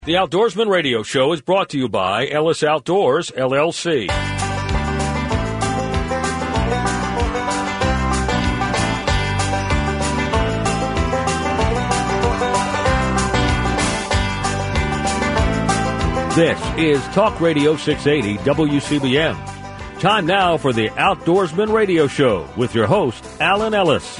The Outdoorsman Radio Show is brought to you by Ellis Outdoors, LLC. This is Talk Radio 680 WCBM. Time now for the Outdoorsman Radio Show with your host, Alan Ellis.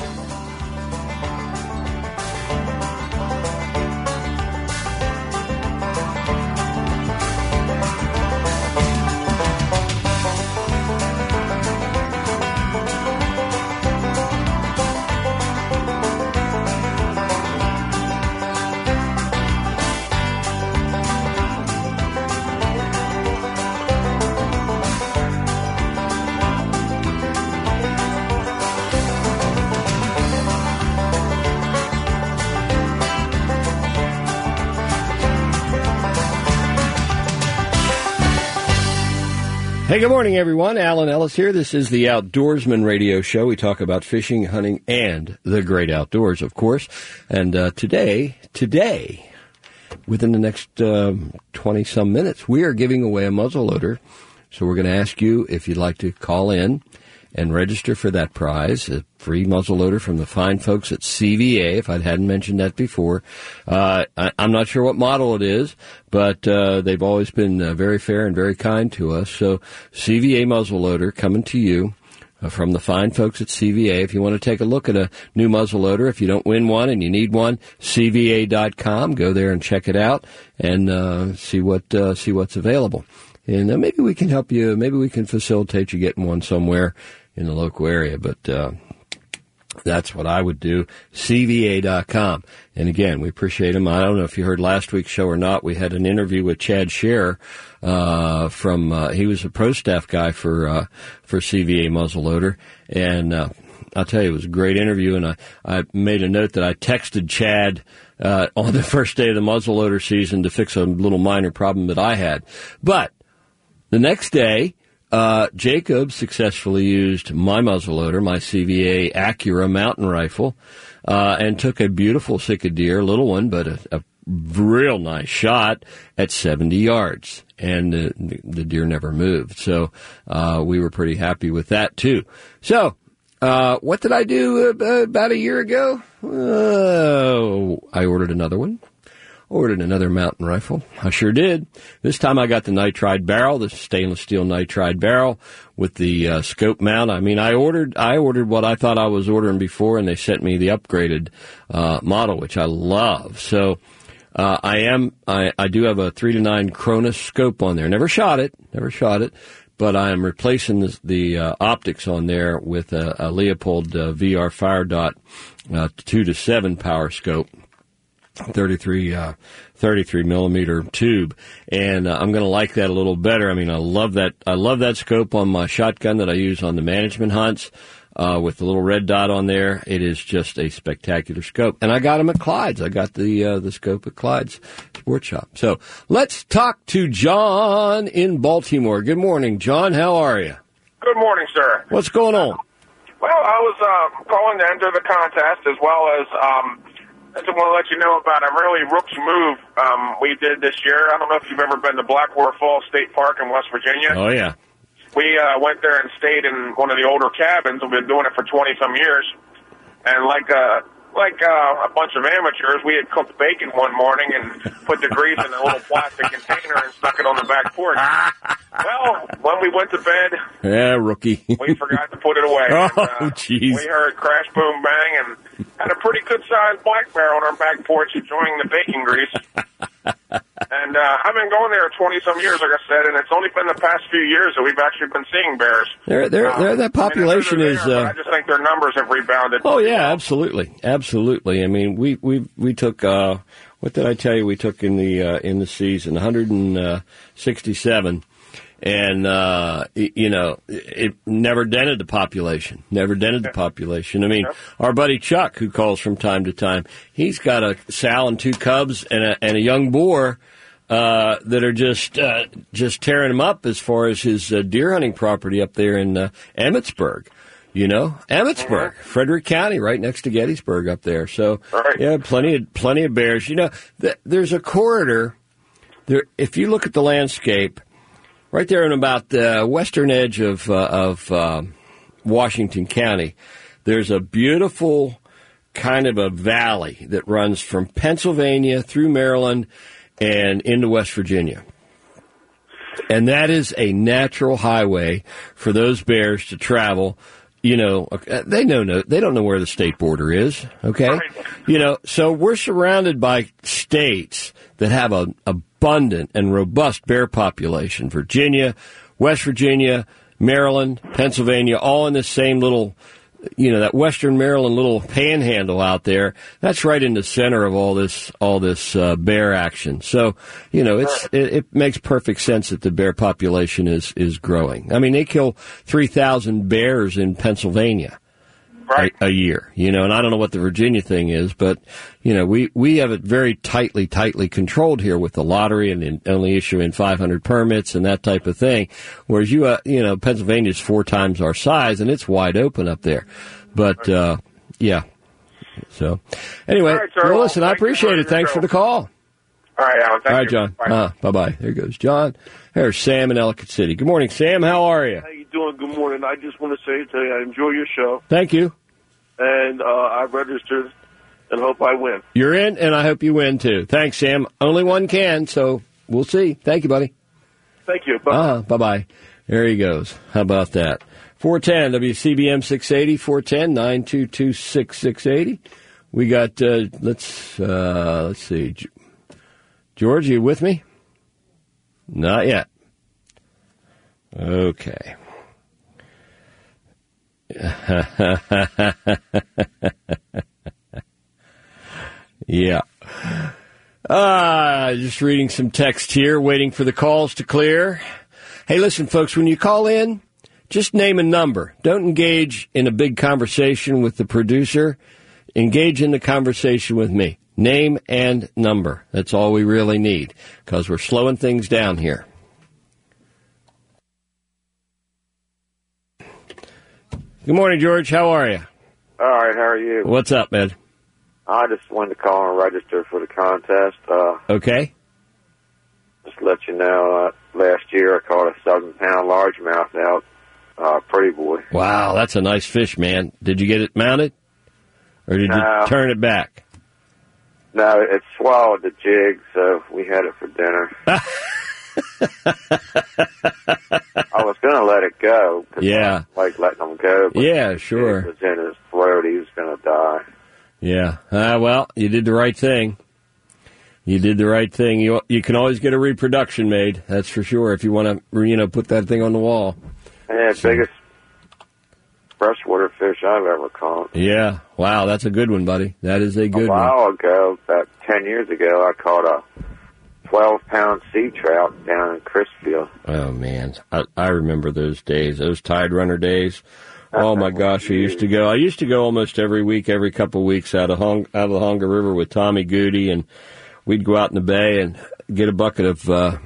Hey, good morning, everyone. Alan Ellis here. This is the Outdoorsman Radio Show. We talk about fishing, hunting, and the great outdoors, of course. And today, within the next 20-some minutes, we are giving away a muzzleloader. So we're going to ask you if you'd like to call in and register for that prize, a free muzzleloader from the fine folks at CVA, if I hadn't mentioned that before. I'm not sure what model it is, but they've always been very fair and very kind to us. So CVA muzzleloader coming to you from the fine folks at CVA. If you want to take a look at a new muzzleloader, if you don't win one and you need one, CVA.com. Go there and check it out and see what's available. And maybe we can help you. Maybe we can facilitate you getting one somewhere in the local area. But that's what I would do, CVA.com. And again, we appreciate them. I don't know if you heard last week's show or not. We had an interview with Chad Scherer he was a pro staff guy for CVA muzzleloader. And I'll tell you, it was a great interview. And I made a note that I texted Chad on the first day of the muzzleloader season to fix a little minor problem that I had. But the next day, Jacob successfully used my muzzleloader, my CVA Acura mountain rifle, and took a beautiful sick of deer, little one, but a real nice shot at 70 yards. And the deer never moved. So we were pretty happy with that, too. So what did I do about a year ago? I ordered another one. Ordered another mountain rifle. I sure did. This time I got the nitride barrel, the stainless steel nitride barrel with the scope mount. I mean, I ordered what I thought I was ordering before, and they sent me the upgraded model, which I love. So I do have a 3-9 Cronus scope on there. Never shot it, but I am replacing the optics on there with a Leopold VR Fire Dot 2-7 power scope. 33 millimeter tube, and I'm going to like that a little better. I mean, I love that scope on my shotgun that I use on the management hunts, with the little red dot on there. It is just a spectacular scope, and I got them at Clyde's. I got the scope at Clyde's Sports Shop. So let's talk to John in Baltimore. Good morning, John. How are you? Good morning, sir. What's going on? Well, I was calling to enter the contest, as well as I just want to let you know about a really rookie move we did this year. I don't know if you've ever been to Blackwater Falls State Park in West Virginia. Oh, yeah. We went there and stayed in one of the older cabins. We've been doing it for 20-some years. And like a bunch of amateurs, we had cooked bacon one morning and put the grease in a little plastic container and stuck it on the back porch. Well, when we went to bed, rookie, we forgot to put it away. Oh, jeez. We heard crash, boom, bang, and had a pretty good-sized black bear on our back porch enjoying the bacon grease. And I've been going there 20-some years, like I said, and it's only been the past few years that we've actually been seeing bears. That population is. I just think their numbers have rebounded. Oh yeah, absolutely. I mean, we took. What did I tell you? We took in the season 167. And, it never dented the population. I mean, our buddy Chuck, who calls from time to time, he's got a sow and 2 cubs and a young boar, that are just tearing him up as far as his deer hunting property up there in Emmitsburg. Emmitsburg, Frederick County, right next to Gettysburg up there. So, yeah, plenty of bears. There's a corridor if you look at the landscape, right there on about the western edge of Washington County, there's a beautiful kind of a valley that runs from Pennsylvania through Maryland and into West Virginia. And that is a natural highway for those bears to travel. You know, they don't know where the state border is, okay? Right. You know, so we're surrounded by states that have an abundant and robust bear population. Virginia, West Virginia, Maryland, Pennsylvania, all in this same little, you know, that Western Maryland little panhandle out there. That's right in the center of all this bear action. So, you know, it makes perfect sense that the bear population is growing. I mean, they kill 3,000 bears in Pennsylvania. Right. A year, you know, and I don't know what the Virginia thing is, but, you know, we have it very tightly controlled here with the lottery and only issuing 500 permits and that type of thing. Whereas you know, Pennsylvania is 4 times our size and it's wide open up there. But, yeah. So, anyway, right, well, listen, I appreciate it. Thanks for the call. All right, Alan. All right, John. Bye-bye. There goes John. There's Sam in Ellicott City. Good morning, Sam. How are you? How you doing? Good morning. I just want to say to you, I enjoy your show. Thank you. And I registered and hope I win. You're in, and I hope you win, too. Thanks, Sam. Only one can, so we'll see. Thank you, buddy. Thank you. Bye. Bye-bye. There he goes. How about that? 410 WCBM 680, 410-922-6680. We got, let's see. George, are you with me? Not yet. Okay. Yeah. Just reading some text here, waiting for the calls to clear. Hey, listen, folks, when you call in, just name a number. Don't engage in a big conversation with the producer. Engage in the conversation with me. Name and number. That's all we really need, because we're slowing things down here. Good morning, George. How are you? All right, how are you? What's up, man? I just wanted to call and register for the contest. Okay. Just to let you know, last year I caught a 7-pound largemouth out, Pretty Boy. Wow, that's a nice fish, man. Did you get it mounted? Or did you turn it back? No, it swallowed the jig, so we had it for dinner. I was going to let it go. Yeah. I like letting him go. But yeah, sure. It was in his throat. He was going to die. Yeah. Well, you did the right thing. You did the right thing. You can always get a reproduction made. That's for sure. If you want to, put that thing on the wall. Yeah, biggest freshwater fish I've ever caught. Yeah. Wow, that's a good one, buddy. That is a good one. A while ago, about 10 years ago, I caught a 12-pound sea trout down in Chrisfield. Oh, man. I remember those days, those Tide Runner days. Oh, my gosh, I used to go almost every week, every couple of weeks out of the Honga River with Tommy Goody, and we'd go out in the bay and get a bucket of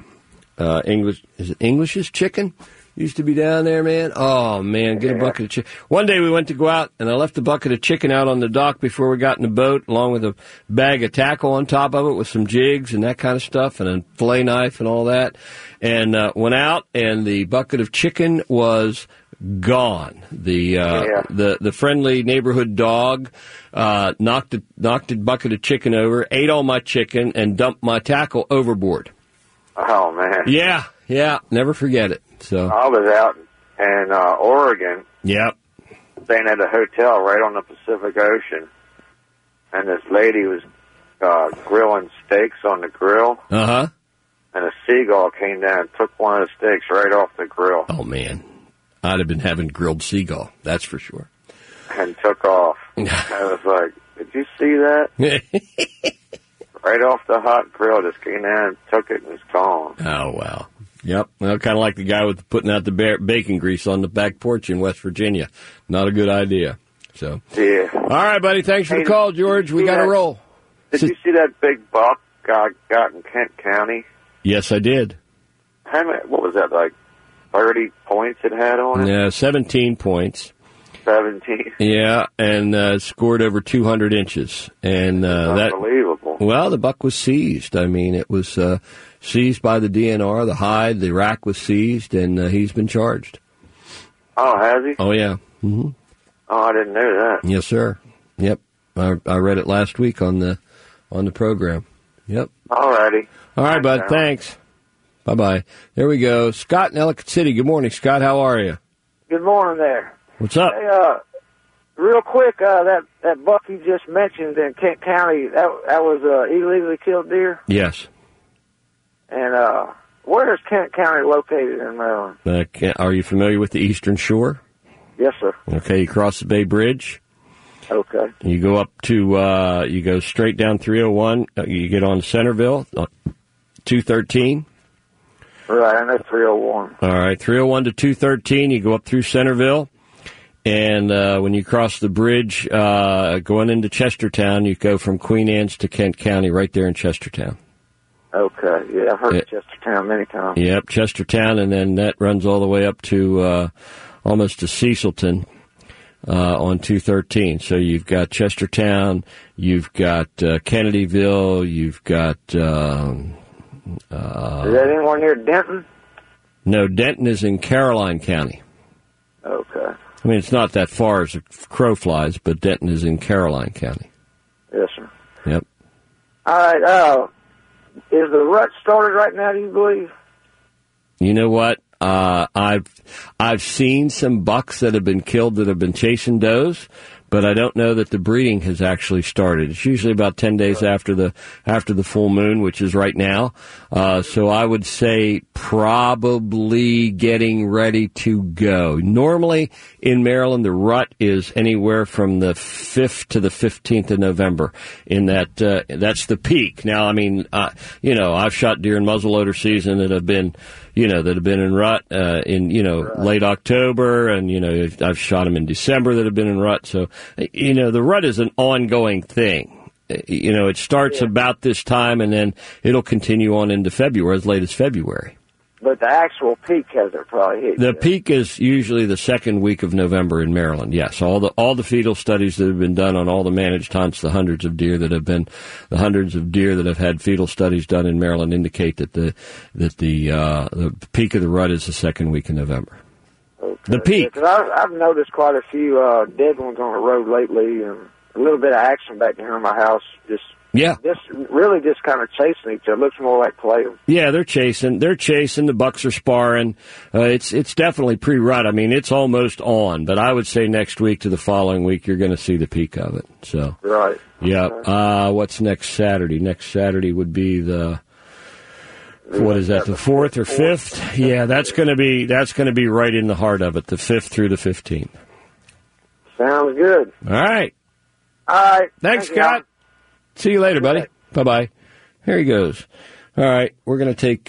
English's chicken? Used to be down there, man. Oh, man, get a bucket of chicken. One day we went to go out, and I left the bucket of chicken out on the dock before we got in the boat, along with a bag of tackle on top of it with some jigs and that kind of stuff, and a fillet knife and all that. And went out, and the bucket of chicken was gone. The friendly neighborhood dog knocked a bucket of chicken over, ate all my chicken, and dumped my tackle overboard. Oh, man. Yeah, never forget it. So I was out in Oregon. Yep. Staying at a hotel right on the Pacific Ocean, and this lady was grilling steaks on the grill. Uh-huh. And a seagull came down and took one of the steaks right off the grill. Oh, man. I'd have been having grilled seagull, that's for sure. And took off. I was like, did you see that? Right off the hot grill, just came down and took it and it's gone. Oh, wow. Yep. Well, kind of like the guy with putting out the bacon grease on the back porch in West Virginia. Not a good idea. So. Yeah. All right, buddy. Thanks for the call, George. We got to roll. Did you see that big buck got in Kent County? Yes, I did. What was that, like 30 points it had on it? Yeah, 17 points. 17. Yeah, and scored over 200 inches. And unbelievable. Well, the buck was seized. I mean, it was seized by the DNR. The hide, the rack was seized, and he's been charged. Oh, has he? Oh, yeah. Mm-hmm. Oh, I didn't know that. Yes, sir. Yep. I read it last week on the program. Yep. All righty. All right, bud. Thanks. Bye-bye. There we go. Scott in Ellicott City. Good morning, Scott. How are you? Good morning there. What's up? Hey, real quick, that buck you just mentioned in Kent County, that was illegally killed deer? Yes. And where is Kent County located in Maryland? Are you familiar with the Eastern Shore? Yes, sir. Okay, you cross the Bay Bridge. Okay. You go up to, you go straight down 301. You get on Centerville, 213. Right, and that's 301. All right, 301 to 213. You go up through Centerville. And when you cross the bridge, going into Chestertown, you go from Queen Anne's to Kent County, right there in Chestertown. Okay, yeah, I've heard of Chestertown many times. Yep, Chestertown, and then that runs all the way up to almost to Cecilton on 213. So you've got Chestertown, you've got Kennedyville, you've got... is that anywhere near Denton? No, Denton is in Caroline County. Okay. I mean, it's not that far as a crow flies, but Denton is in Caroline County. Yes, sir. Yep. All right, is the rut started right now, do you believe? You know what? I've seen some bucks that have been killed that have been chasing does, but I don't know that the breeding has actually started. It's usually about 10 days after the full moon, which is right now. So I would say probably getting ready to go. Normally in Maryland, the rut is anywhere from the 5th to the 15th of November. In that, that's the peak. Now, I mean, I've shot deer in muzzleloader season that have been in rut, late October, and, I've shot them in December that have been in rut. So, the rut is an ongoing thing. It starts about this time, and then it'll continue on into February, as late as February. But the actual peak hasn't probably hit The yet. peak is usually the second week of November in Maryland. Yes, all the fetal studies that have been done on all the managed hunts, the hundreds of deer that have had fetal studies done in Maryland indicate that the peak of the rut is the second week in November. Okay. The peak. Yeah, 'cause I've noticed quite a few dead ones on the road lately, and a little bit of action back here in my house. Just really just kind of chasing each other. It looks more like playing. Yeah, they're chasing. The bucks are sparring. It's definitely pre-rut. I mean, it's almost on, but I would say next week to the following week, you're going to see the peak of it. So, right. Yeah. Okay. What's next Saturday? Next Saturday would be the 4th or 5th? Yeah, that's going to be right in the heart of it, the 5th through the 15th. Sounds good. All right. All right. Thanks, Scott. See you later, buddy. Bye-bye. Here he goes. All right, we're going to take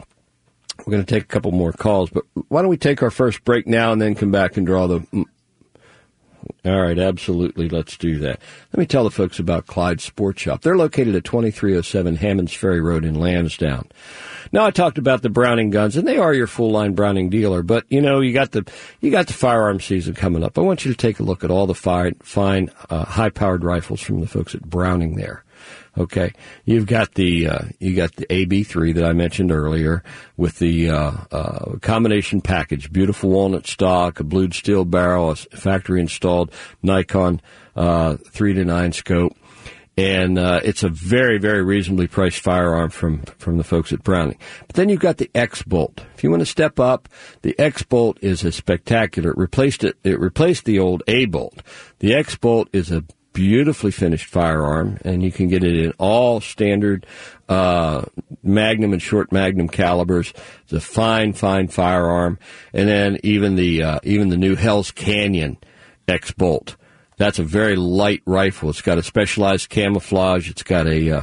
a couple more calls, but why don't we take our first break now and then come back and draw the... All right, absolutely. Let's do that. Let me tell the folks about Clyde Sports Shop. They're located at 2307 Hammonds Ferry Road in Lansdowne. Now, I talked about the Browning guns, and they are your full-line Browning dealer, but, you got the firearm season coming up. I want you to take a look at all the fine high-powered rifles from the folks at Browning there. Okay, you got the AB3 that I mentioned earlier with the combination package, beautiful walnut stock, a blued steel barrel, a factory installed Nikon 3-9 scope, and it's a very, very reasonably priced firearm from the folks at Browning. But then you've got the X-Bolt. If you want to step up, the X-Bolt is a spectacular. It replaced the old A-Bolt. The X-Bolt is a beautifully finished firearm, and you can get it in all standard Magnum and short Magnum calibers. It's a fine firearm, and then even the new Hell's Canyon X-Bolt. That's a very light rifle. It's got a specialized camouflage. It's got a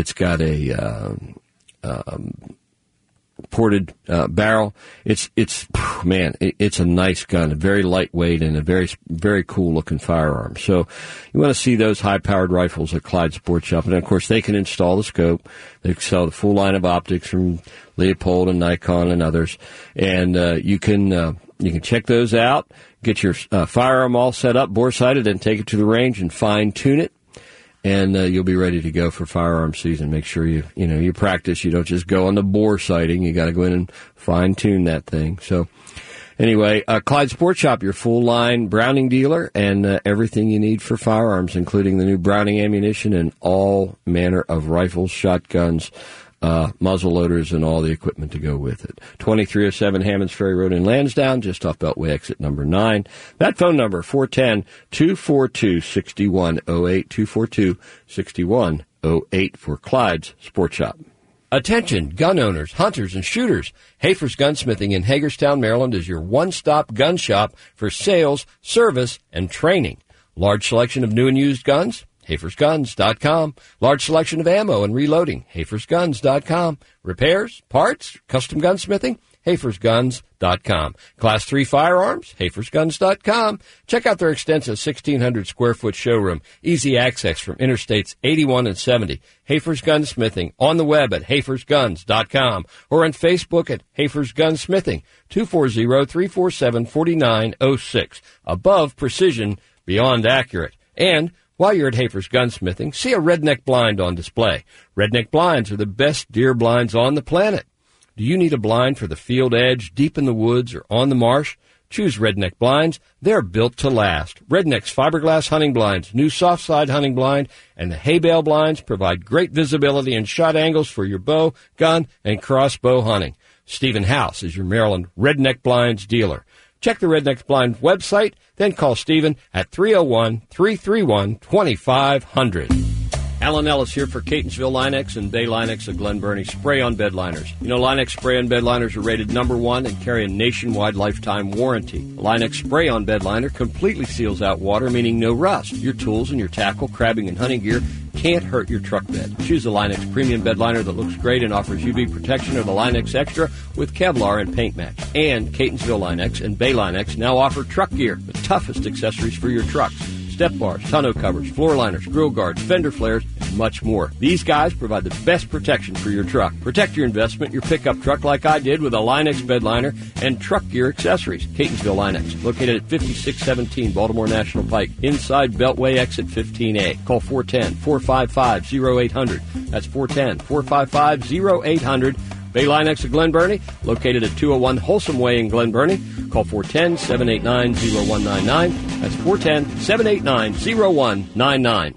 ported barrel. It's a nice gun, very lightweight and a very, very cool looking firearm. So you want to see those high powered rifles at Clyde Sports Shop, and of course they can install the scope. They can sell the full line of optics from Leopold and Nikon and others, and you can check those out. Get your firearm all set up, bore sighted, and take it to the range and fine tune it. and you'll be ready to go for firearm season. Make sure you practice. You don't just go on the bore sighting. You got to go in and fine-tune that thing. So anyway, Clyde Sports Shop, your full-line Browning dealer, and everything you need for firearms, including the new Browning ammunition and all manner of rifles, shotguns, muzzle loaders, and all the equipment to go with it. 2307 Hammonds Ferry Road in Lansdowne, just off Beltway exit number 9. That phone number, 410-242-6108, 242-6108 for Clyde's Sports Shop. Attention, gun owners, hunters, and shooters. Hafer's Gunsmithing in Hagerstown, Maryland is your one-stop gun shop for sales, service, and training. Large selection of new and used guns, HafersGuns.com. Large selection of ammo and reloading, HafersGuns.com. Repairs, parts, custom gunsmithing, HafersGuns.com. Class 3 firearms, HafersGuns.com. Check out their extensive 1,600-square-foot showroom. Easy access from Interstates 81 and 70. Hafer's Gunsmithing on the web at HafersGuns.com or on Facebook at Hafer's Gunsmithing, 240-347-4906. Above precision, beyond accurate. And while you're at Hafer's Gunsmithing, see a Redneck blind on display. Redneck blinds are the best deer blinds on the planet. Do you need a blind for the field edge, deep in the woods, or on the marsh? Choose Redneck blinds. They're built to last. Redneck's fiberglass hunting blinds, new soft side hunting blind, and the hay bale blinds provide great visibility and shot angles for your bow, gun, and crossbow hunting. Stephen House is your Maryland Redneck blinds dealer. Check the Redneck Blind website, then call Stephen at 301-331-2500. Alan Ellis here for Catonsville Line-X and Bay Line-X of Glen Burnie spray-on bed liners. You know, Line-X spray-on bed liners are rated #1 and carry a nationwide lifetime warranty. A Line-X spray-on bed liner completely seals out water, meaning no rust. Your tools and your tackle, crabbing, and hunting gear can't hurt your truck bed. Choose the Line-X premium bed liner that looks great and offers UV protection, or the Line-X Extra with Kevlar and paint match. And Catonsville Line-X and Bay Line-X now offer truck gear, the toughest accessories for your trucks. Step bars, tonneau covers, floor liners, grill guards, fender flares, and much more. These guys provide the best protection for your truck. Protect your investment, your pickup truck, like I did with a Line-X bed liner and truck gear accessories. Catonsville Line-X, located at 5617 Baltimore National Pike, inside Beltway exit 15A. Call 410-455-0800. That's 410-455-0800. Bay Line-X of Glen Burnie, located at 201 Wholesome Way in Glen Burnie. Call 410-789-0199. That's 410-789-0199.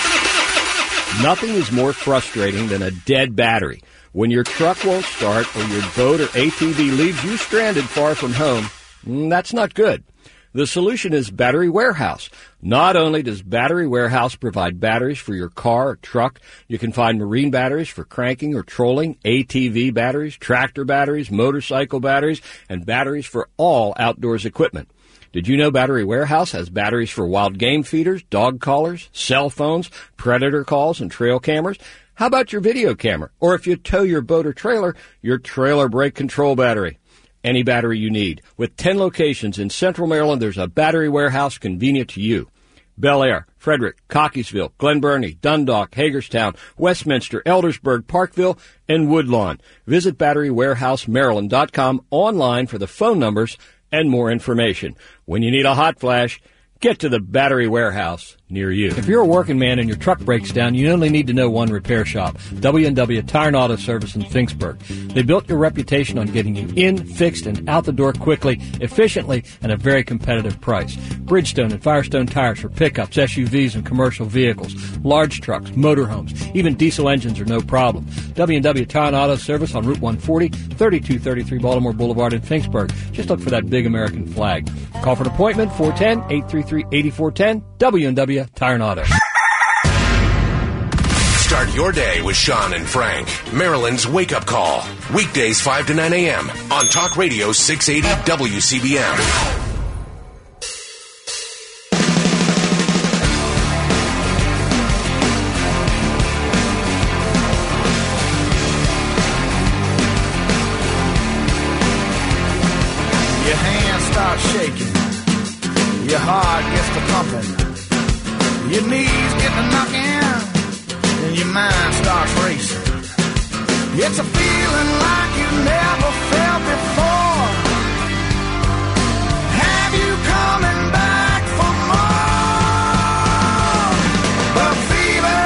Nothing is more frustrating than a dead battery. When your truck won't start or your boat or ATV leaves you stranded far from home, that's not good. The solution is Battery Warehouse. Not only does Battery Warehouse provide batteries for your car or truck, you can find marine batteries for cranking or trolling, ATV batteries, tractor batteries, motorcycle batteries, and batteries for all outdoors equipment. Did you know Battery Warehouse has batteries for wild game feeders, dog collars, cell phones, predator calls, and trail cameras? How about your video camera? Or if you tow your boat or trailer, your trailer brake control battery. Any battery you need. With 10 locations in Central Maryland, there's a Battery Warehouse convenient to you. Bel Air, Frederick, Cockeysville, Glen Burnie, Dundalk, Hagerstown, Westminster, Eldersburg, Parkville, and Woodlawn. Visit BatteryWarehouseMaryland.com online for the phone numbers and more information. When you need a hot flash, get to the Battery Warehouse near you. If you're a working man and your truck breaks down, you only need to know one repair shop, W&W Tire and Auto Service in Finksburg. They built your reputation on getting you in, fixed, and out the door quickly, efficiently, and at a very competitive price. Bridgestone and Firestone tires for pickups, SUVs, and commercial vehicles, large trucks, motorhomes, even diesel engines are no problem. W&W Tire and Auto Service on Route 140, 3233 Baltimore Boulevard in Finksburg. Just look for that big American flag. Call for an appointment, 410-833-8410, W&W Tire and Auto. Start your day with Sean and Frank, Maryland's wake-up call. Weekdays 5 to 9 a.m. on Talk Radio 680 WCBM. Your hands start shaking, your heart gets to pumping, your knees get to knocking, and your mind starts racing. It's a feeling like you never felt before. Have you coming back for more? The fever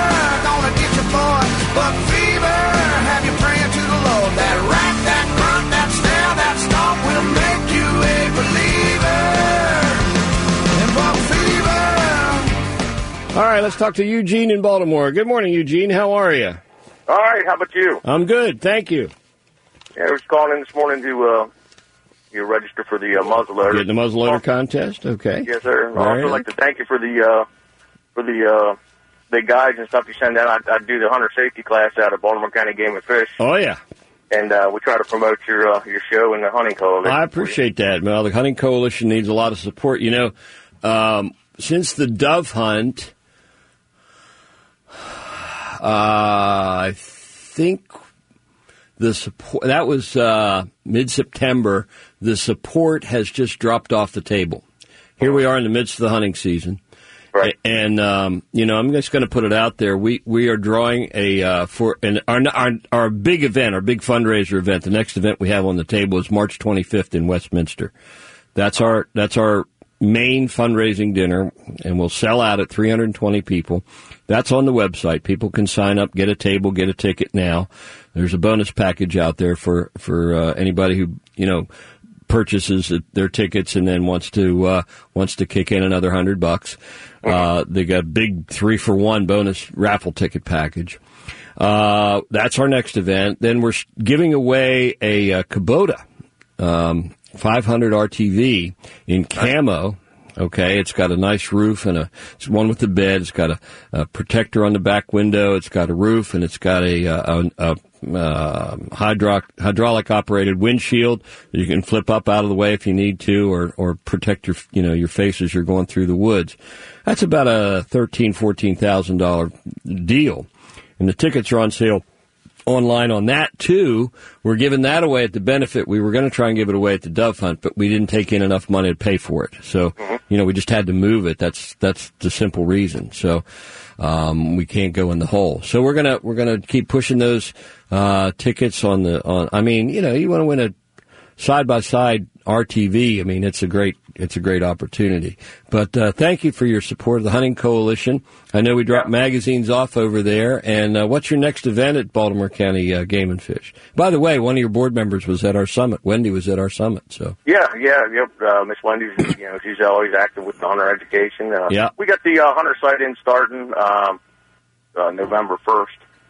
right, let's talk to Eugene in Baltimore. Good morning, Eugene. How are you? All right, how about you? I'm good, thank you. Yeah, I was calling in this morning to register for the muzzleloader. Get the muzzleloader contest? Okay. Yes, sir. I'd also like to thank you for the guides and stuff you send out. I do the hunter safety class out of Baltimore County Game and Fish. Oh, yeah. And we try to promote your show and the Hunting Coalition. I appreciate that. Well, the Hunting Coalition needs a lot of support. You know, since the dove hunt, I think the support, that was mid-September, the support has just dropped off the table. Here we are in the midst of the hunting season. Right. And, you know, I'm just going to put it out there. We are drawing our big event, our big fundraiser event. The next event we have on the table is March 25th in Westminster. That's our main fundraising dinner, and we'll sell out at 320 people. That's on the website. People can sign up, get a table, get a ticket now. There's a bonus package out there for anybody who, you know, purchases their tickets and then wants to kick in another $100. They got a big 3-for-1 bonus raffle ticket package. That's our next event. Then we're giving away a Kubota 500 RTV in camo. Okay, it's got a nice roof and it's one with the bed. It's got a protector on the back window. It's got a roof and it's got a hydraulic operated windshield that you can flip up out of the way if you need to, or protect your face as you're going through the woods. That's about a $14,000 deal, and the tickets are on sale online on that too. We're giving that away at the benefit. We were going to try and give it away at the dove hunt, but we didn't take in enough money to pay for it. So, you know, we just had to move it. That's the simple reason. So, we can't go in the hole. So we're gonna keep pushing those, tickets I mean, you know, you want to win a side-by-side RTV. I mean, it's a great opportunity. But thank you for your support of the Hunting Coalition. I know we dropped magazines off over there. And what's your next event at Baltimore County Game and Fish? By the way, one of your board members was at our summit. Wendy was at our summit. So yep. Miss Wendy's, you know, she's always active with the hunter education. Yeah. We got the hunter site-in starting November 1st,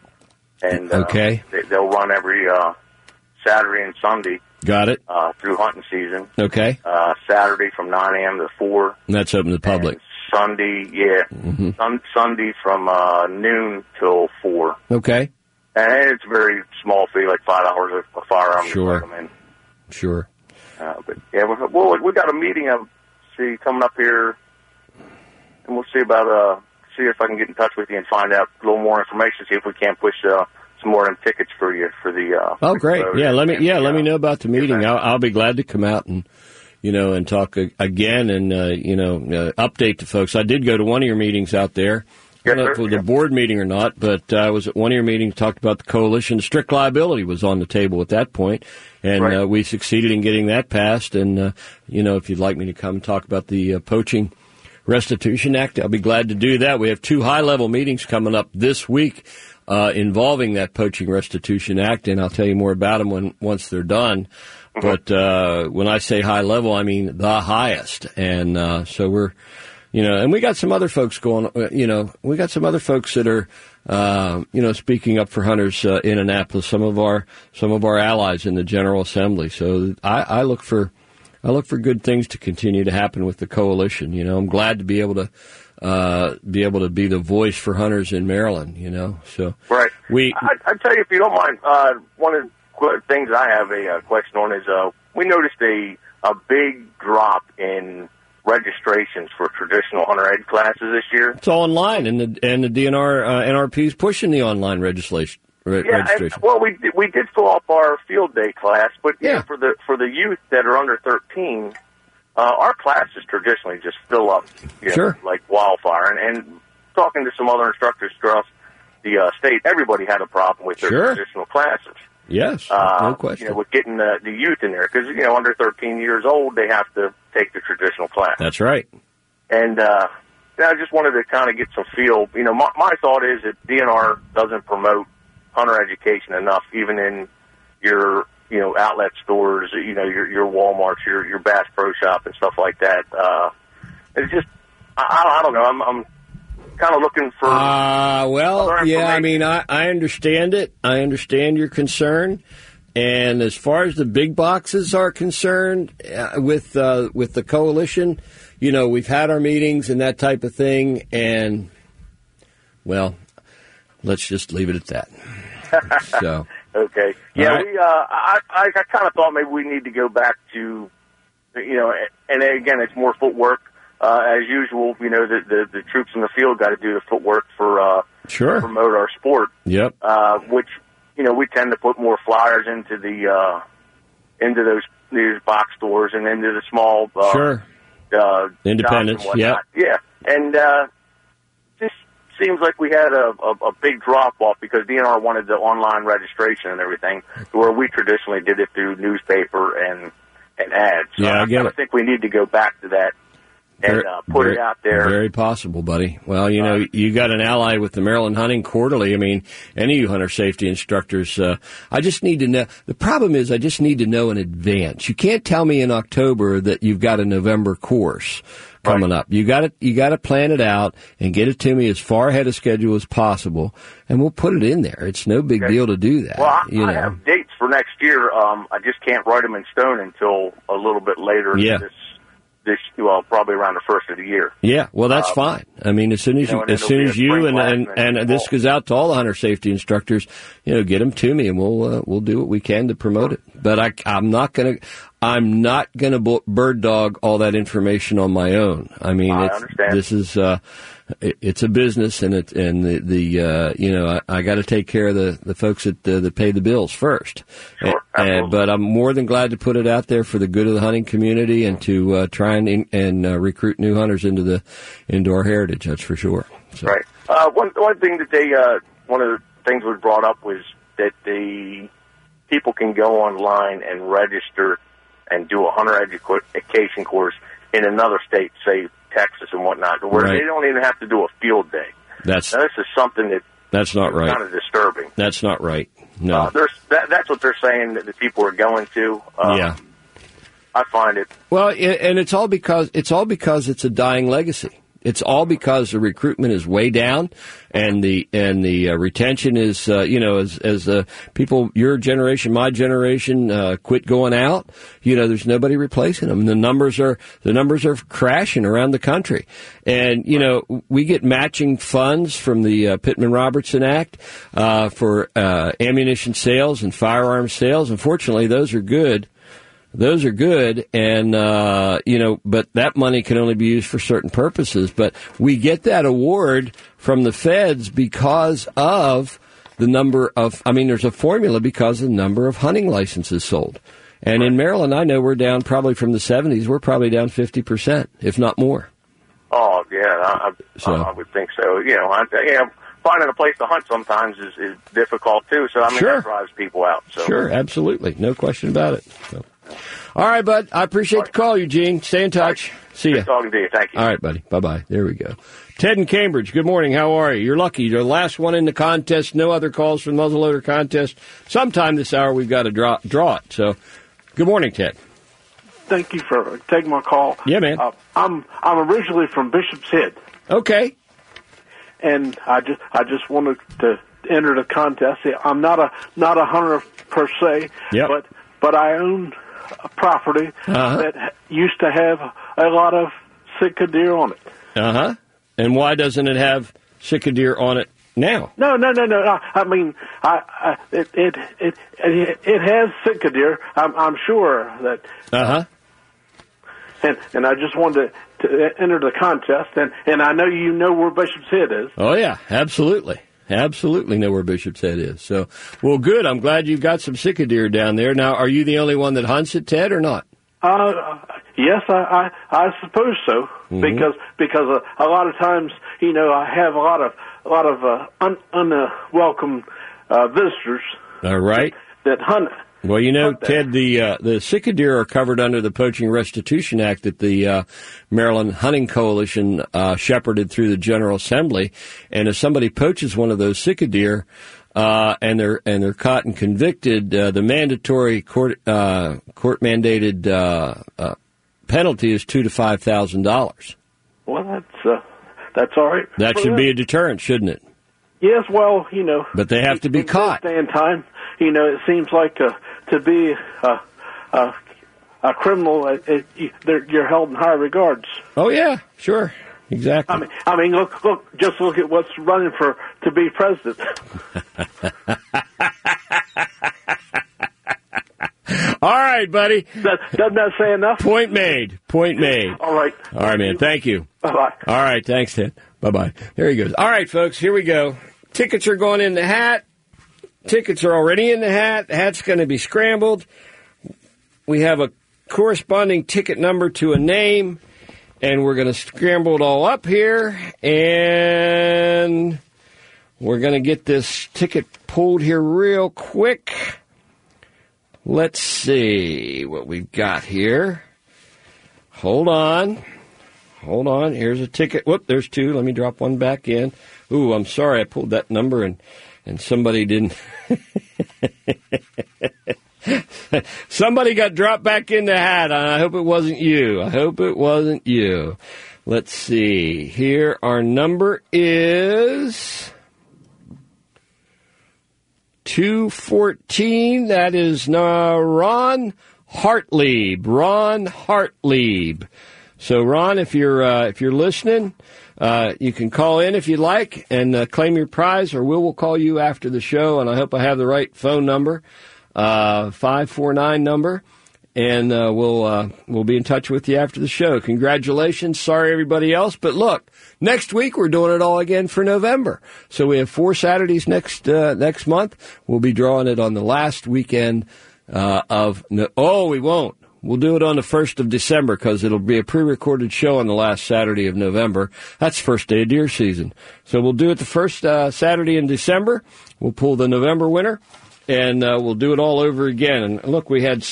and okay, they'll run every Saturday and Sunday. Got it. Through hunting season. Okay. Saturday from 9 a.m. to 4. And that's open to the public. And Sunday, Sunday from noon till 4. Okay. And it's a very small fee, like $5 a firearm. Sure. To in. Sure. But yeah, we got a meeting coming up here, and we'll see about see if I can get in touch with you and find out a little more information. See if we can push some more tickets for you for the. Oh, great! Let me know about the meeting. I'll be glad to come out and and talk again and update the folks. I did go to one of your meetings out there. I don't know if it was a board meeting or not, but I was at one of your meetings, talked about the coalition. Strict liability was on the table at that point, and we succeeded in getting that passed. And, if you'd like me to come talk about the Poaching Restitution Act, I'll be glad to do that. We have 2 high-level meetings coming up this week involving that Poaching Restitution Act, and I'll tell you more about them once they're done. But when I say high level, I mean the highest. And so we're... and we got some other folks we got some other folks that are, speaking up for hunters in Annapolis. Some of our allies in the General Assembly. So I look for good things to continue to happen with the coalition. I'm glad to be able to be the voice for hunters in Maryland. So right. I tell you, if you don't mind, one of the things I have a question on is we noticed a big drop in registrations for traditional hunter ed classes this year. It's all online, and the DNR NRP is pushing the online registration. Registration. We did fill up our field day class, but for the youth that are under 13, our classes traditionally just fill up, like wildfire. And talking to some other instructors across the state, everybody had a problem with their traditional classes. Yes, no question. With getting the youth in there, because under 13 years old, they have to take the traditional class. That's right. And I just wanted to kind of get some feel. My thought is that DNR doesn't promote hunter education enough, even in your outlet stores, your Walmarts, your Bass Pro Shop, and stuff like that. It's just I don't know. kind of looking for... well, yeah, I mean, I understand it. I understand your concern. And as far as the big boxes are concerned, with the coalition, you know, we've had our meetings and that type of thing, and, well, let's just leave it at that. So... Okay. Yeah, right. I kind of thought maybe we need to go back to, you know, and again, it's more footwork. As usual, you know, the troops in the field got to do the footwork for sure. promote our sport. Yep. Which, you know, we tend to put more flyers into these box stores and into the small sure. Independents. Yeah. Yeah. And just seems like we had a big drop-off because DNR wanted the online registration and everything, where we traditionally did it through newspaper and ads. So yeah, I get it. I think we need to go back to that and put it out there. Very possible, buddy. Well, you know, you got an ally with the Maryland Hunting Quarterly. I mean, any of you hunter safety instructors, I just need to know. The problem is I just need to know in advance. You can't tell me in October that you've got a November course coming up. You got to plan it out and get it to me as far ahead of schedule as possible, and we'll put it in there. It's no big deal to do that. Well, I have dates for next year. I just can't write them in stone until a little bit later. Yeah. Well, probably around the first of the year. Yeah, well, that's fine. I mean, as soon as you and this goes out to all the hunter safety instructors, you know, get them to me, and we'll do what we can to promote it. But I'm not gonna bird dog all that information on my own. I mean, this is it's a business, and you know, I got to take care of the folks that pay the bills first. Sure, but I'm more than glad to put it out there for the good of the hunting community and to try and recruit new hunters into our heritage. That's for sure. So. Right. One thing that one of the things was brought up was that the people can go online and register and do a hunter education course in another state, say Texas and whatnot, where they don't even have to do a field day. Now, this is something that's not right. Kind of disturbing. That's not right. No, that's what they're saying that the people are going to. Yeah, I find it. Well, and it's all because it's a dying legacy. It's all because the recruitment is way down, and the retention is as people your generation, my generation quit going out. You know, there's nobody replacing them. The numbers are crashing around the country, and you know we get matching funds from the Pittman-Robertson Act for ammunition sales and firearms sales. Unfortunately, those are good. Those are good, and, but that money can only be used for certain purposes. But we get that award from the feds because of the number of, there's a formula because of the number of hunting licenses sold. And in Maryland, I know we're down probably from the 70s, we're probably down 50%, if not more. Oh, yeah, I would think so. You know, finding a place to hunt sometimes is difficult, too. So, sure. That drives people out. So. Sure, absolutely. No question about it. So. All right, bud. I appreciate the call, Eugene. Stay in touch. See you. Good talking to you. Thank you. All right, buddy. Bye-bye. There we go. Ted in Cambridge, good morning. How are you? You're lucky. You're the last one in the contest. No other calls from the muzzleloader contest. Sometime this hour we've got to draw it. So, good morning, Ted. Thank you for taking my call. Yeah, man. I'm originally from Bishop's Head. Okay. And I just wanted to enter the contest. I'm not a hunter per se. Yep. But I own a property that used to have a lot of Sitka deer on it. Uh-huh. And why doesn't it have Sitka deer on it now? No. I mean, it has Sitka deer. I'm sure that. Uh-huh. And I just wanted to enter the contest, and I know you know where Bishop's Head is. Oh, yeah, absolutely. Absolutely know where Bishop's Head is. So, well, good. I'm glad you've got some Sitka deer down there. Now, are you the only one that hunts it, Ted, or not? Yes, I suppose so. Mm-hmm. Because a lot of times, you know, I have a lot of unwelcome visitors. All right. That hunt. Well, you know, Ted, the Sitka deer are covered under the Poaching Restitution Act that the Maryland Hunting Coalition shepherded through the General Assembly. And if somebody poaches one of those Sitka deer and they're caught and convicted, the mandatory court mandated penalty is $2,000 to $5,000. Well, that's all right. That should be a deterrent, shouldn't it? Yes, well, But they have to be caught. In this day and time, it seems like to be a criminal, you're held in high regards. Oh yeah, sure, exactly. I mean, look at what's running to be president. All right, buddy. Doesn't that say enough? Point made. All right, man. Thank you. Bye-bye. All right, thanks, Ted. Bye-bye. There he goes. All right, folks, here we go. Tickets are going in the hat. Tickets are already in the hat. The hat's going to be scrambled. We have a corresponding ticket number to a name, and we're going to scramble it all up here, and we're going to get this ticket pulled here real quick. Let's see what we've got here. Hold on. Here's a ticket. Whoop, there's two. Let me drop one back in. Ooh, I'm sorry. I pulled that number and somebody didn't. Somebody got dropped back in the hat. I hope it wasn't you. Let's see. Here, our number is 214. That is Ron Hartlieb. So, Ron, if you're listening, you can call in if you'd like and claim your prize, or we'll call you after the show. And I hope I have the right phone number, 549 number, and we'll be in touch with you after the show. Congratulations. Sorry, everybody else, but look, next week we're doing it all again for November. So we have 4 Saturdays next month. We'll be drawing it on the last weekend we won't. We'll do it on the 1st of December because it'll be a pre-recorded show on the last Saturday of November. That's first day of deer season. So we'll do it the first Saturday in December. We'll pull the November winner, and we'll do it all over again. And look, we had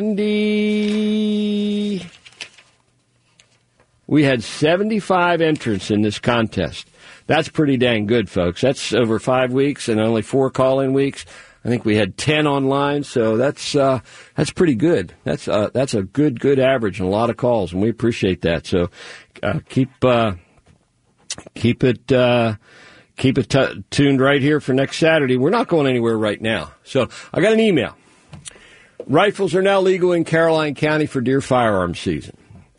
75 entrants in this contest. That's pretty dang good, folks. That's over 5 weeks and only 4 call-in weeks. I think we had 10 online, so that's pretty good. That's a good average and a lot of calls, and we appreciate that. So keep it tuned right here for next Saturday. We're not going anywhere right now. So I got an email. Rifles are now legal in Caroline County for deer firearm season.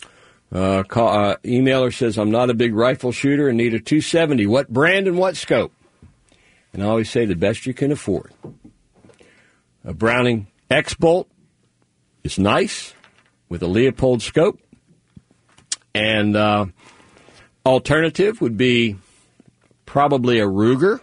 Emailer says, I'm not a big rifle shooter and need a 270. What brand and what scope? And I always say the best you can afford. A Browning X-Bolt is nice with a Leopold scope. And alternative would be probably a Ruger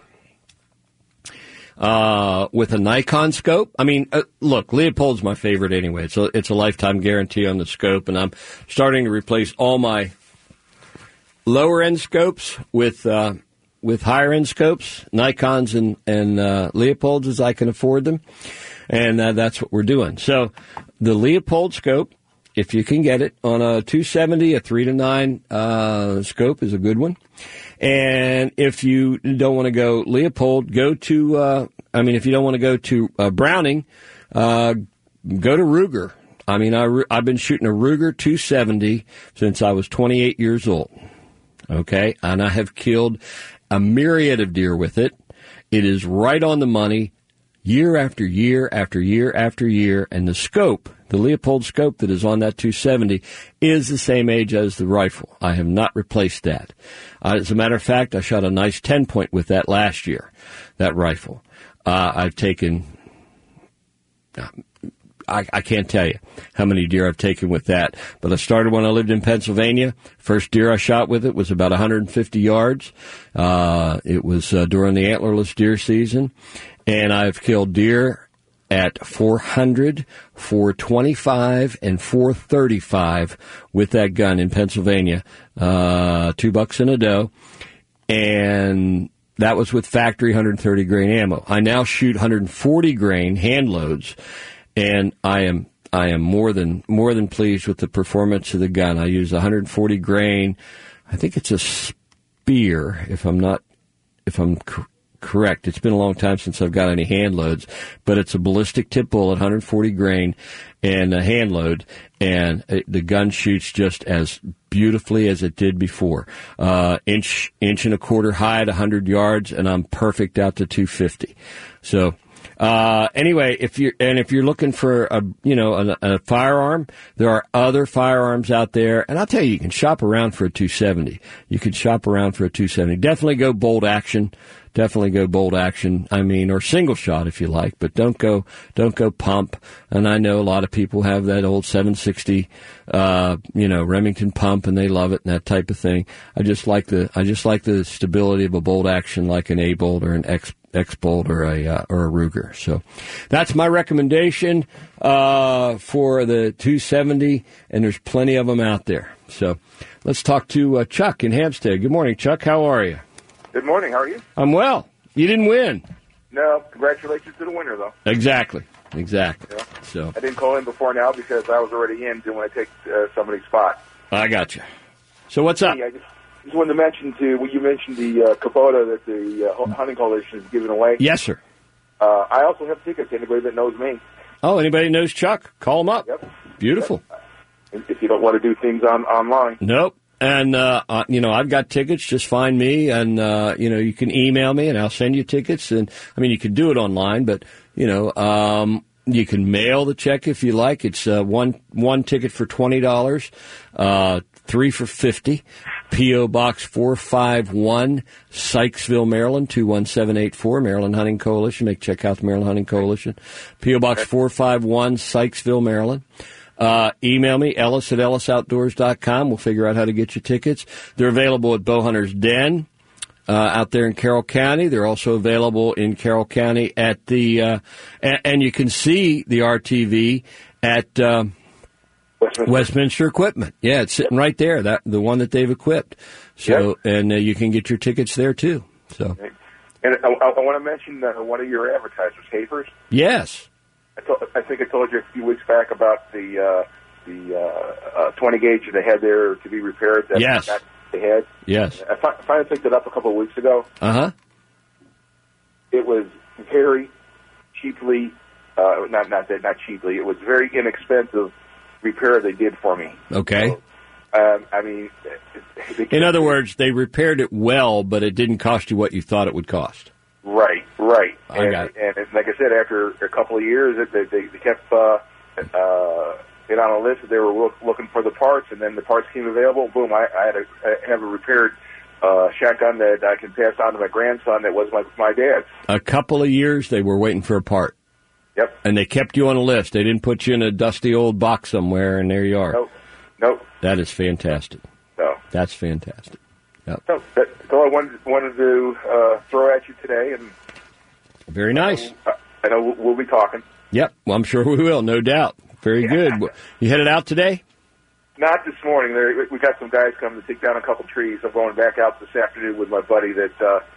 with a Nikon scope. I mean, look, Leopold's my favorite anyway. It's a lifetime guarantee on the scope, and I'm starting to replace all my lower-end scopes with higher-end scopes, Nikons and Leopolds as I can afford them. And that's what we're doing. So the Leopold scope, if you can get it on a 270, a 3-9 scope is a good one. And if you don't want to go Leopold, if you don't want to go to Browning, go to Ruger. I mean, I've been shooting a Ruger 270 since I was 28 years old. Okay? And I have killed a myriad of deer with it. It is right on the money. Year after year after year after year, and the scope, the Leopold scope that is on that 270, is the same age as the rifle. I have not replaced that. As a matter of fact, I shot a nice 10-point with that last year, that rifle. I've taken, I can't tell you how many deer I've taken with that, but I started when I lived in Pennsylvania. First deer I shot with it was about 150 yards. It was during the antlerless deer season. And I've killed deer at 400, 425, and 435 with that gun in Pennsylvania. $2 in a doe. And that was with factory 130 grain ammo. I now shoot 140 grain hand loads, and I am more than pleased with the performance of the gun. I use 140 grain. I think it's a Spear, if I'm correct. It's been a long time since I've got any hand loads, but it's a ballistic tip bullet, 140 grain, and a hand load, and the gun shoots just as beautifully as it did before. Inch and a quarter high at 100 yards, and I'm perfect out to 250. So. Anyway, if you're looking for a firearm, there are other firearms out there, and I'll tell you can shop around for a 270. You can shop around for a 270. Definitely go bolt action. I mean, or single shot if you like, but don't go pump. And I know a lot of people have that old 760, Remington pump, and they love it and that type of thing. I just like the stability of a bolt action, like an A-bolt or an X-bolt or a Ruger. So that's my recommendation for the 270, and there's plenty of them out there. So let's talk to Chuck in Hampstead. Good morning, Chuck. How are you? Good morning. How are you? I'm well. You didn't win. No. Congratulations to the winner, though. Exactly. Yeah. So I didn't call in before now because I was already in. Didn't want to take somebody's spot. I got you. So what's up? I just wanted to mention you mentioned the Kubota that the Hunting Coalition is giving away. Yes, sir. I also have tickets. Anybody that knows me. Oh, anybody that knows Chuck, call him up. Yep. Beautiful. Yep. If you don't want to do things online. Nope. And, I've got tickets. Just find me, and, you can email me, and I'll send you tickets. And, you can do it online, but, you can mail the check if you like. It's one ticket for $20, 3 for $50. P.O. Box 451, Sykesville, Maryland, 21784, Maryland Hunting Coalition. Check out the Maryland Hunting Coalition. P.O. Box 451, Sykesville, Maryland. Email me, Ellis at ellisoutdoors.com. We'll figure out how to get you tickets. They're available at Bowhunter's Den out there in Carroll County. They're also available in Carroll County at the and you can see the RTV at Westminster Equipment. Yeah, it's sitting right there, the one that they've equipped. So, and you can get your tickets there too. So, and I want to mention one of your advertisers, Havers. Yes. I think I told you a few weeks back about the 20 gauge that they had there to be repaired. Yes. That they had. Yes. I finally picked it up a couple of weeks ago. Uh-huh. It was very cheaply, not cheaply. It was very inexpensive repair they did for me. Okay. So, in other words, they repaired it well, but it didn't cost you what you thought it would cost. Right. I got it. And like I said, after a couple of years, they kept it on a list that they were looking for the parts, and then the parts came available. Boom! I had to have a repaired shotgun that I can pass on to my grandson. That was my dad's. A couple of years, they were waiting for a part. Yep. And they kept you on a list. They didn't put you in a dusty old box somewhere, and there you are. Nope. That is fantastic. No. That's fantastic. Yep. So that's all I wanted to throw at you today. And very nice. I know we'll be talking. Yep. Well, I'm sure we will, no doubt. Very good. You headed out today? Not this morning. We got some guys coming to take down a couple trees. I'm going back out this afternoon with my buddy that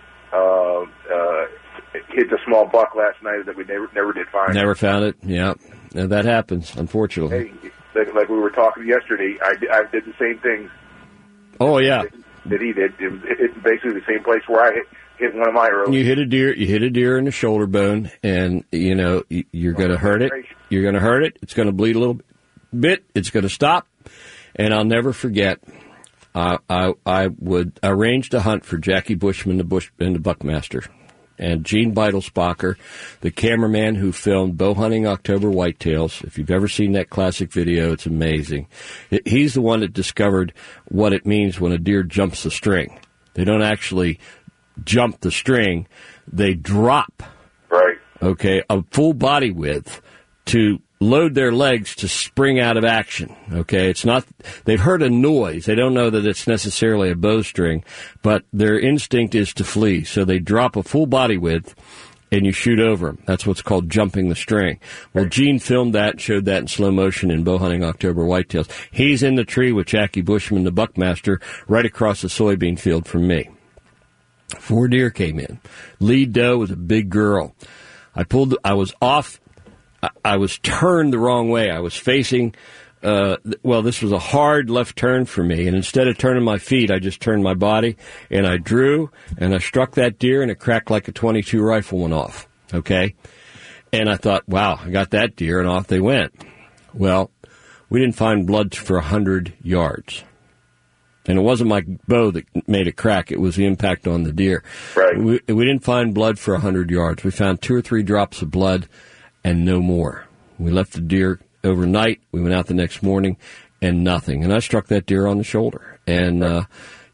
hit a small buck last night that we never did find. Never found it. Yeah, that happens, unfortunately. Hey, like we were talking yesterday, I did the same thing. Oh yeah, that he did. It's basically the same place where I hit one of my early. You hit a deer in the shoulder bone, and you're going to hurt it. You're going to hurt it. It's going to bleed a little bit. It's going to stop. And I'll never forget. I would arranged a hunt for Jackie Bushman, the Buckmaster, and Gene Beitelsbacher, the cameraman who filmed bow hunting October whitetails. If you've ever seen that classic video, it's amazing. He's the one that discovered what it means when a deer jumps the string. They don't actually jump the string; they drop. Right. Okay, a full body width to load their legs to spring out of action. Okay, it's not, they've heard a noise. They don't know that it's necessarily a bowstring, but their instinct is to flee. So they drop a full body width and you shoot over them. That's what's called jumping the string. Well, Gene filmed that and showed that in slow motion in bow hunting October whitetails. He's in the tree with Jackie Bushman, the Buckmaster, right across the soybean field from me. 4 deer came in. Lead doe was a big girl. I was turned the wrong way. I was facing this was a hard left turn for me, and instead of turning my feet, I just turned my body, and I drew, and I struck that deer, and it cracked like a .22 rifle went off, okay? And I thought, wow, I got that deer, and off they went. Well, we didn't find blood for 100 yards. And it wasn't my bow that made it crack. It was the impact on the deer. Right. We didn't find blood for 100 yards. We found 2 or 3 drops of blood and no more. We left the deer overnight. We went out the next morning and nothing. And I struck that deer on the shoulder. And, there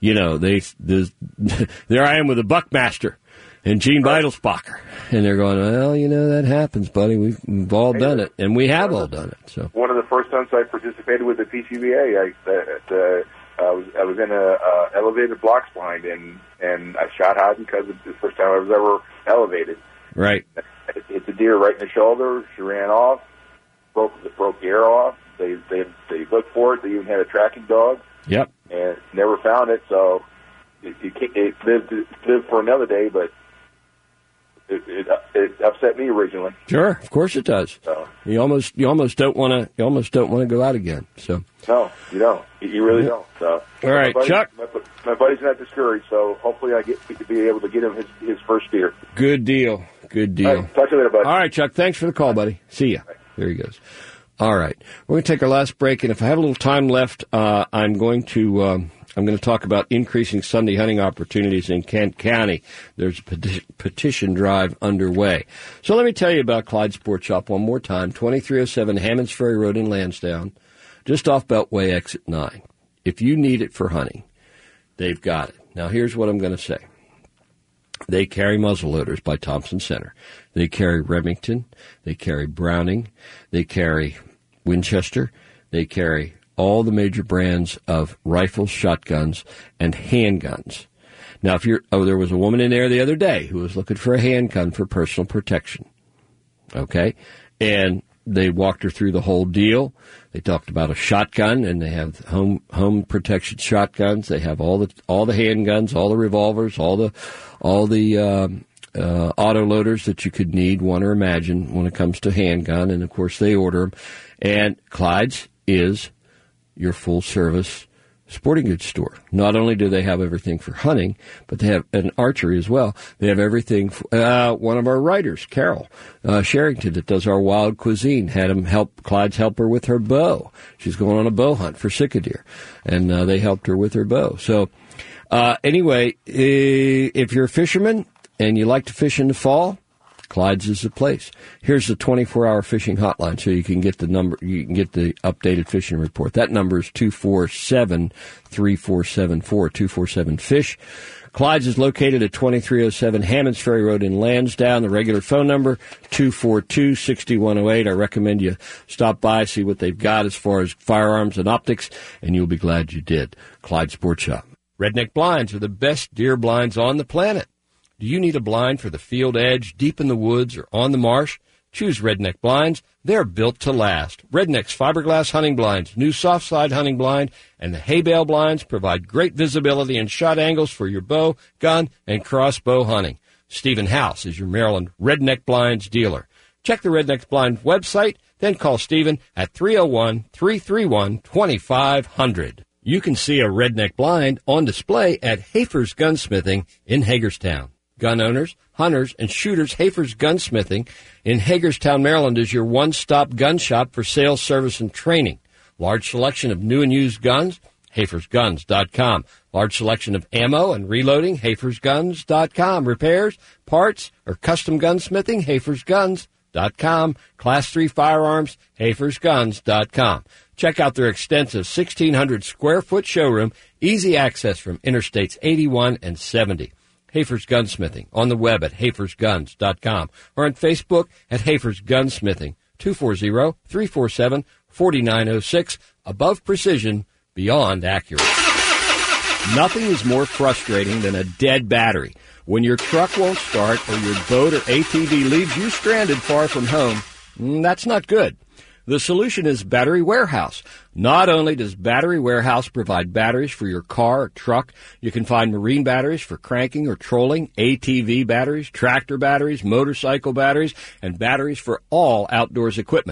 I am with a Buckmaster and Gene Beitelsbacher. And they're going, well, that happens, buddy. We've all done it. And we have all done it. So one of the first hunts I participated with the PCBA, I was in a elevated blocks blind, and I shot high because it's the first time I was ever elevated. Right. It hit the deer right in the shoulder. She ran off, broke the ear off. They looked for it. They even had a tracking dog. Yep. And never found it. So it lived for another day, but it upset me originally. Sure, of course it does. So, you almost don't want to go out again. So no, you don't. You really don't. So all right, Chuck. My buddy's not discouraged, so hopefully I get to be able to get him his first deer. Good deal. Good deal. All right, talk to you later, buddy. All right, Chuck. Thanks for the call, buddy. See ya. There he goes. All right, we're going to take our last break, and if I have a little time left, I'm going to talk about increasing Sunday hunting opportunities in Kent County. There's a petition drive underway. So let me tell you about Clyde Sport Shop one more time, 2307 Hammonds Ferry Road in Lansdowne, just off Beltway Exit 9. If you need it for hunting, they've got it. Now, here's what I'm going to say. They carry muzzleloaders by Thompson Center. They carry Remington. They carry Browning. They carry Winchester. They carry all the major brands of rifles, shotguns, and handguns. Now, there was a woman in there the other day who was looking for a handgun for personal protection. Okay? And they walked her through the whole deal. They talked about a shotgun, and they have home protection shotguns. They have all the handguns, all the revolvers, all the auto loaders that you could need, want or imagine when it comes to handgun. And of course, they order them. And Clyde's is your full-service sporting goods store. Not only do they have everything for hunting, but they have an archery as well. They have everything. One of our writers, Carol Sherrington, that does our wild cuisine, had Clyde's help her with her bow. She's going on a bow hunt for sick deer, and they helped her with her bow. So anyway, if you're a fisherman and you like to fish in the fall, Clyde's is the place. Here's the 24-hour fishing hotline, so you can get the number. You can get the updated fishing report. That number is 247-3474, 247-FISH. Clyde's is located at 2307 Hammonds Ferry Road in Lansdowne. The regular phone number, 242-6108. I recommend you stop by, see what they've got as far as firearms and optics, and you'll be glad you did. Clyde Sport Shop. Redneck blinds are the best deer blinds on the planet. Do you need a blind for the field edge, deep in the woods, or on the marsh? Choose Redneck blinds. They're built to last. Redneck's fiberglass hunting blinds, new soft side hunting blind, and the hay bale blinds provide great visibility and shot angles for your bow, gun, and crossbow hunting. Stephen House is your Maryland Redneck blinds dealer. Check the Redneck Blind website, then call Stephen at 301-331-2500. You can see a Redneck blind on display at Hafer's Gunsmithing in Hagerstown. Gun owners, hunters, and shooters, Hafer's Gunsmithing in Hagerstown, Maryland is your one-stop gun shop for sales, service, and training. Large selection of new and used guns, HafersGuns.com. Large selection of ammo and reloading, HafersGuns.com. Repairs, parts, or custom gunsmithing, HafersGuns.com. Class 3 firearms, HafersGuns.com. Check out their extensive 1,600 square foot showroom, easy access from Interstates 81 and 70. Hafer's Gunsmithing on the web at hafersguns.com or on Facebook at Hafer's Gunsmithing, 240-347-4906. Above precision, beyond accurate. Nothing is more frustrating than a dead battery. When your truck won't start or your boat or ATV leaves you stranded far from home, that's not good. The solution is Battery Warehouse. Not only does Battery Warehouse provide batteries for your car or truck, you can find marine batteries for cranking or trolling, ATV batteries, tractor batteries, motorcycle batteries, and batteries for all outdoors equipment.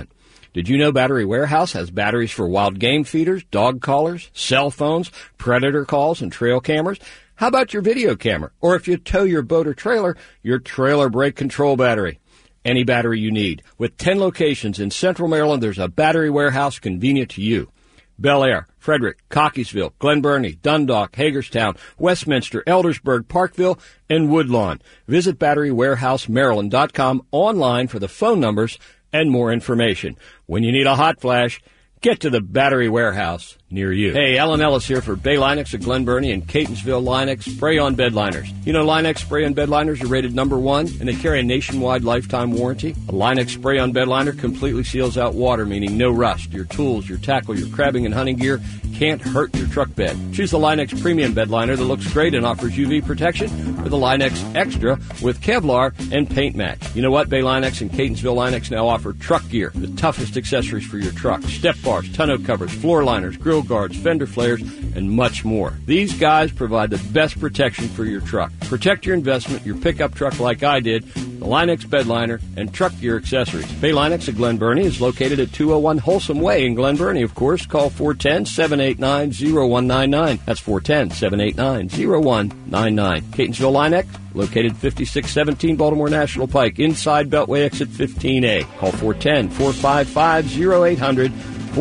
Did you know Battery Warehouse has batteries for wild game feeders, dog collars, cell phones, predator calls, and trail cameras? How about your video camera? Or if you tow your boat or trailer, your trailer brake control battery. Any battery you need. With 10 locations in Central Maryland, there's a Battery Warehouse convenient to you. Bel Air, Frederick, Cockeysville, Glen Burnie, Dundalk, Hagerstown, Westminster, Eldersburg, Parkville, and Woodlawn. Visit BatteryWarehouseMaryland.com online for the phone numbers and more information. When you need a hot flash, get to the Battery Warehouse near you. Hey, Alan Ellis here for Bay Linux of Glen Burnie and Catonsville Linux Spray-On Bed Liners. You know Linux Spray-On Bed Liners are rated #1, and they carry a nationwide lifetime warranty. A Linux Spray-On Bed Liner completely seals out water, meaning no rust. Your tools, your tackle, your crabbing and hunting gear can't hurt your truck bed. Choose the Linux Premium Bed Liner that looks great and offers UV protection, or the Linux Extra with Kevlar and paint match. You know what? Bay Linux and Catonsville Linux now offer truck gear, the toughest accessories for your truck. Step bars, tonneau covers, floor liners, grill guards, fender flares, and much more. These guys provide the best protection for your truck. Protect your investment, your pickup truck like I did, the Linux Bed Liner, and truck gear accessories. Bay Linux of Glen Burnie is located at 201 Wholesome Way in Glen Burnie, of course. Call 410-789-0199. That's 410-789-0199. Catonsville Linux, located 5617 Baltimore National Pike, inside Beltway exit 15A. Call 410-455-0800.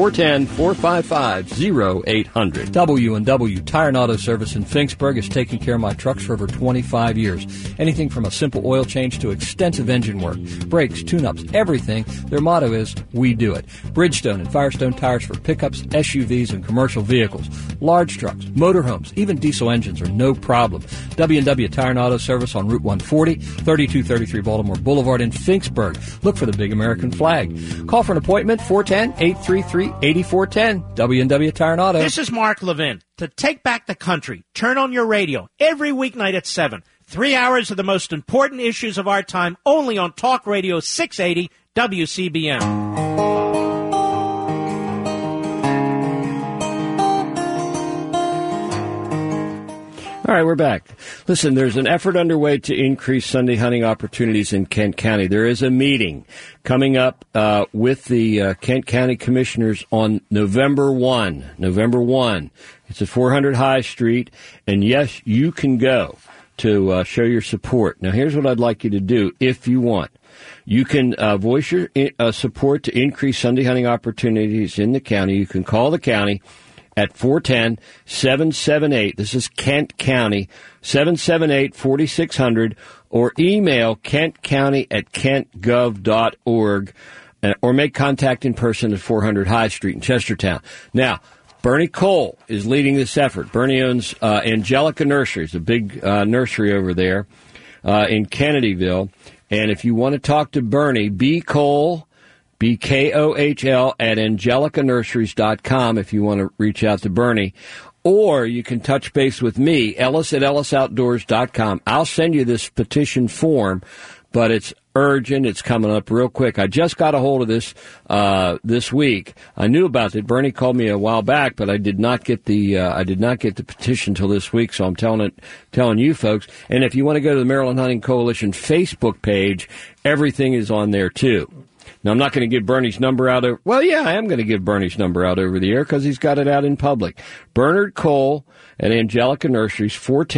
410-455-0800. W&W Tire and Auto Service in Finksburg has taken care of my trucks for over 25 years. Anything from a simple oil change to extensive engine work, brakes, tune-ups, everything. Their motto is, we do it. Bridgestone and Firestone tires for pickups, SUVs, and commercial vehicles. Large trucks, motorhomes, even diesel engines are no problem. W&W Tire and Auto Service on Route 140, 3233 Baltimore Boulevard in Finksburg. Look for the big American flag. Call for an appointment, 410-833-8410. W&W Tire and Auto. This is Mark Levin. To take back the country, turn on your radio every weeknight at 7. 3 hours of the most important issues of our time, only on Talk Radio 680 WCBM. All right, we're back. Listen, there's an effort underway to increase Sunday hunting opportunities in Kent County. There is a meeting coming up with the Kent County Commissioners on November 1. November 1. It's at 400 High Street, and yes, you can go to show your support. Now, here's what I'd like you to do if you want. You can voice your support to increase Sunday hunting opportunities in the county. You can call the county at 410-778, this is Kent County, 778-4600, or email kentcounty@kentgov.org, or make contact in person at 400 High Street in Chestertown. Now, Bernie Cole is leading this effort. Bernie owns Angelica Nurseries, a big nursery over there in Kennedyville. And if you want to talk to Bernie, B. Cole, BKOHL at AngelicaNurseries.com if you want to reach out to Bernie. Or you can touch base with me, Ellis at EllisOutdoors.com. I'll send you this petition form, but it's urgent. It's coming up real quick. I just got a hold of this this week. I knew about it. Bernie called me a while back, but I did not get the petition till this week. So I'm telling you folks. And if you want to go to the Maryland Hunting Coalition Facebook page, everything is on there too. Now, I'm not going to give Bernie's number out. Well, yeah, I am going to give Bernie's number out over the air because he's got it out in public. Bernard Cole at Angelica Nurseries,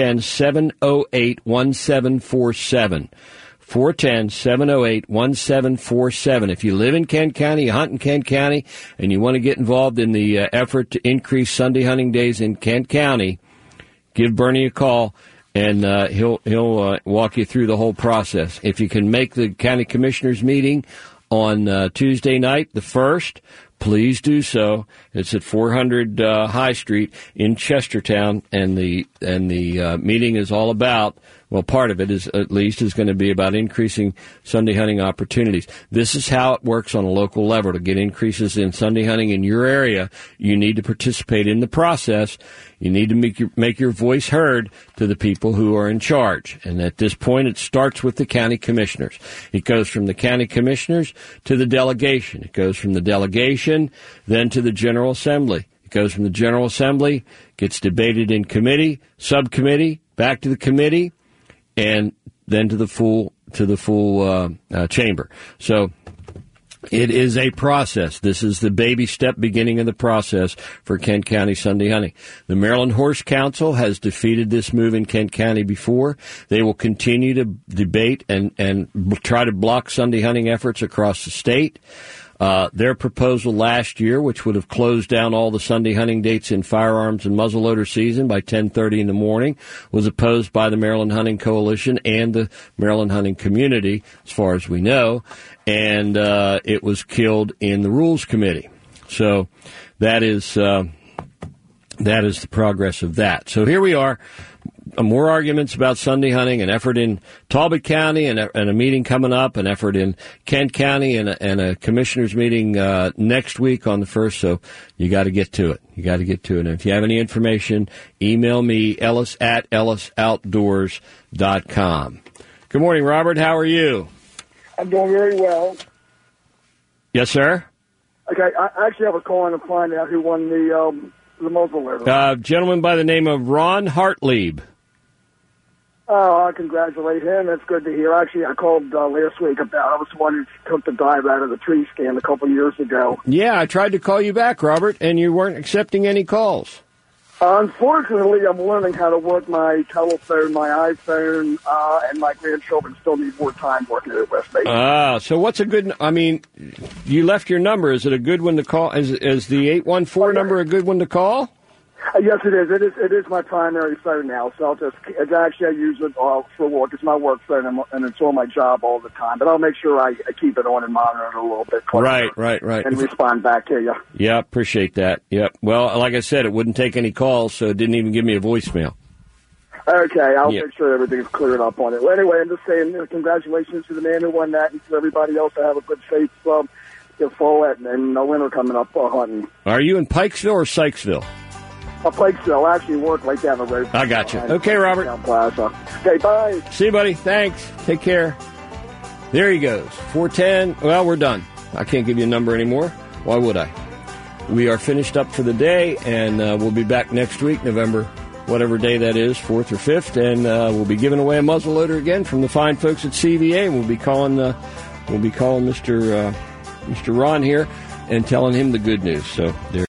410-708-1747. 410-708-1747. If you live in Kent County, you hunt in Kent County, and you want to get involved in the effort to increase Sunday hunting days in Kent County, give Bernie a call. And he'll walk you through the whole process. If you can make the county commissioners meeting on Tuesday night, the 1st, please do so. It's at 400 High Street in Chestertown, and the meeting is all about, well, part of it is going to be about increasing Sunday hunting opportunities. This is how it works on a local level. To get increases in Sunday hunting in your area, you need to participate in the process. You need to make your voice heard to the people who are in charge. And at this point, it starts with the county commissioners. It goes from the county commissioners to the delegation. It goes from the delegation then to the General Assembly. It goes from the General Assembly, gets debated in committee, subcommittee, back to the committee, and then to the full chamber. So It is a process. This is the baby step beginning of the process for Kent County Sunday hunting. The Maryland Horse Council has defeated this move in Kent County before. They will continue to debate and try to block Sunday hunting efforts across the state. Their proposal last year, which would have closed down all the Sunday hunting dates in firearms and muzzleloader season by 10:30 in the morning, was opposed by the Maryland Hunting Coalition and the Maryland hunting community, as far as we know, and it was killed in the Rules Committee. So that is the progress of that. So here we are. More arguments about Sunday hunting, an effort in Talbot County, and a meeting coming up, an effort in Kent County, and a commissioners meeting next week on the 1st. So you got to get to it. And if you have any information, email me, ellis@ellisoutdoors.com. Good morning, Robert. How are you? I'm doing very well. Yes, sir? Okay, I actually have a call in to find out who won the muzzleloader. Gentleman by the name of Ron Hartlieb. Oh, I congratulate him. That's good to hear. Actually, I called last week I was the one who took the dive out of the tree stand a couple years ago. Yeah, I tried to call you back, Robert, and you weren't accepting any calls. Unfortunately, I'm learning how to work my telephone, my iPhone, and my grandchildren still need more time working it with me. So what's a good, you left your number. Is it a good one to call? Is the 814 number a good one to call? Yes, it is. It is my primary phone now, so I use it for work. It's my work phone, and it's on my job all the time. But I'll make sure I keep it on and monitor it a little bit closer. Right. And respond back to you. Yeah, appreciate that. Yep. Well, like I said, it wouldn't take any calls, so it didn't even give me a voicemail. Okay, I'll make sure everything's cleared up on it. Well, anyway, I'm just saying congratulations to the man who won that, and to everybody else to have a good, safe fall and no winter coming up hunting. Are you in Pikesville or Sykesville? Pikesville. I actually work right down the road. I got you. Okay, Robert. Okay, bye. See you, buddy. Thanks. Take care. There he goes. 410. Well, we're done. I can't give you a number anymore. Why would I? We are finished up for the day, and we'll be back next week, November, whatever day that is, 4th or 5th, and we'll be giving away a muzzleloader again from the fine folks at CVA, and we'll be calling Mr. Ron here and telling him the good news. So there.